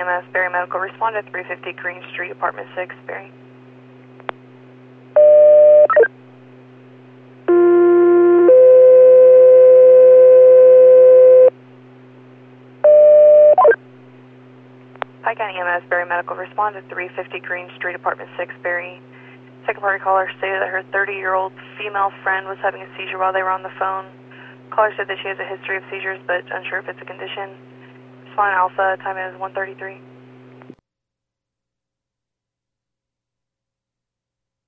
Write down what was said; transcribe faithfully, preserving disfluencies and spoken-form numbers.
M S, Berry Medical. Respond to three fifty Green Street, Apartment six, Berry. Pike County E M S, Berry Medical. Respond to three fifty Green Street, Apartment six, Berry. Second party caller stated that her thirty-year-old female friend was having a seizure while they were on the phone. Caller said that she has a history of seizures, but unsure if it's a condition. Respond Alpha, time is one thirty-three.